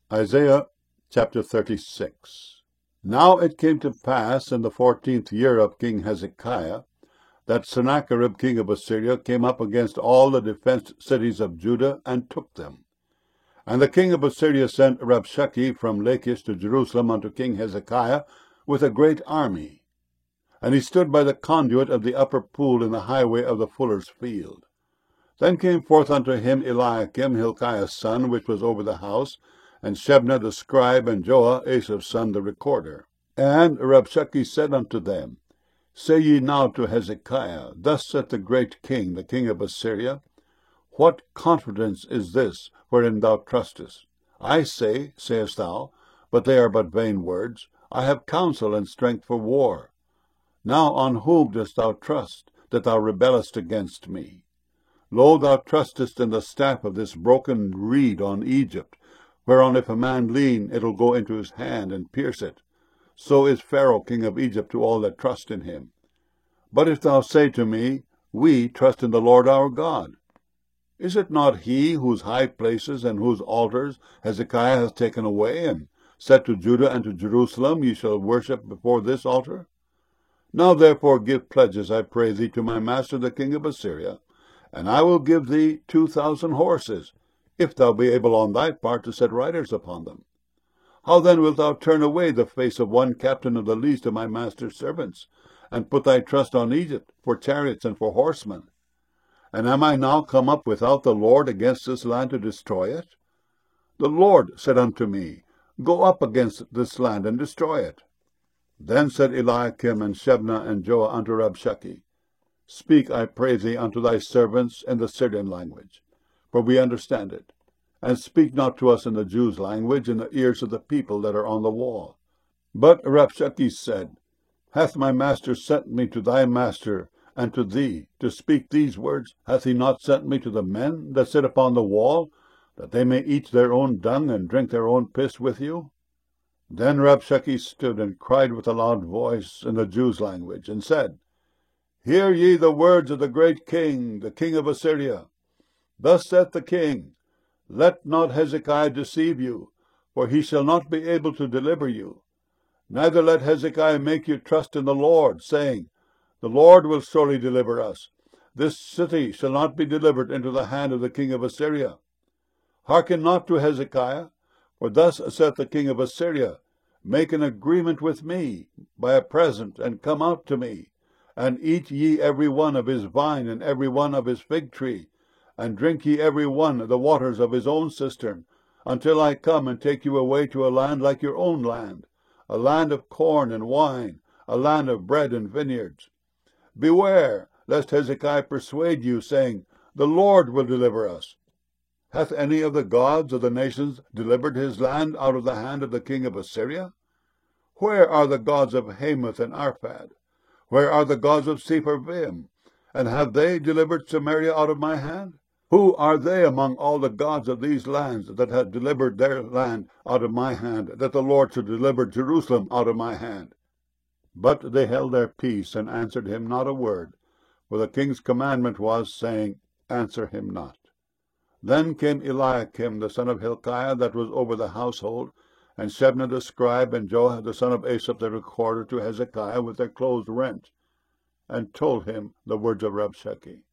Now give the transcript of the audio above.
Isaiah chapter 36. Now it came to pass in the 14th year of King Hezekiah, that Sennacherib king of Assyria came up against all the defenced cities of Judah, and took them. And the king of Assyria sent Rabshakeh from Lachish to Jerusalem unto King Hezekiah with a great army. And he stood by the conduit of the upper pool in the highway of the fuller's field. Then came forth unto him Eliakim, Hilkiah's son, which was over the house, and Shebna the scribe, and Joah, Asaph's son, the recorder. And Rabshakeh said unto them, Say ye now to Hezekiah, Thus saith the great king, the king of Assyria, What confidence is this wherein thou trustest? I say, sayest thou, but they are but vain words, I have counsel and strength for war. Now on whom dost thou trust, that thou rebellest against me? Lo, thou trustest in the staff of this broken reed on Egypt, whereon if a man lean, it'll go into his hand and pierce it. So is Pharaoh king of Egypt to all that trust in him. But if thou say to me, We trust in the Lord our God, is it not he whose high places and whose altars Hezekiah hath taken away, and said to Judah and to Jerusalem, Ye shall worship before this altar? Now therefore give pledges, I pray thee, to my master the king of Assyria, and I will give thee 2,000 horses, if thou be able on thy part to set riders upon them. How then wilt thou turn away the face of one captain of the least of my master's servants, and put thy trust on Egypt for chariots and for horsemen? And am I now come up without the Lord against this land to destroy it? The Lord said unto me, Go up against this land and destroy it. Then said Eliakim and Shebna and Joah unto Rabshakeh, Speak, I pray thee, unto thy servants in the Syrian language, for we understand it, and speak not to us in the Jews' language in the ears of the people that are on the wall. But Rabshakeh said, Hath my master sent me to thy master and to thee to speak these words? Hath he not sent me to the men that sit upon the wall, that they may eat their own dung and drink their own piss with you? Then Rabshakeh stood and cried with a loud voice in the Jews' language, and said, Hear ye the words of the great king, the king of Assyria. Thus saith the king, Let not Hezekiah deceive you, for he shall not be able to deliver you. Neither let Hezekiah make you trust in the Lord, saying, The Lord will surely deliver us. This city shall not be delivered into the hand of the king of Assyria. Hearken not to Hezekiah, for thus saith the king of Assyria, Make an agreement with me by a present, and come out to me, and eat ye every one of his vine and every one of his fig tree, and drink ye every one the waters of his own cistern, until I come and take you away to a land like your own land, a land of corn and wine, a land of bread and vineyards. Beware, lest Hezekiah persuade you, saying, The Lord will deliver us. Hath any of the gods of the nations delivered his land out of the hand of the king of Assyria? Where are the gods of Hamath and Arphad? Where are the gods of Sepharvaim? And have they delivered Samaria out of my hand? Who are they among all the gods of these lands that have delivered their land out of my hand, that the Lord should deliver Jerusalem out of my hand? But they held their peace, and answered him not a word, for the king's commandment was, saying, Answer him not. Then came Eliakim the son of Hilkiah, that was over the household, and Shebna the scribe, and Joah the son of Asaph the recorder, to Hezekiah with their clothes rent, and told him the words of Rabshakeh.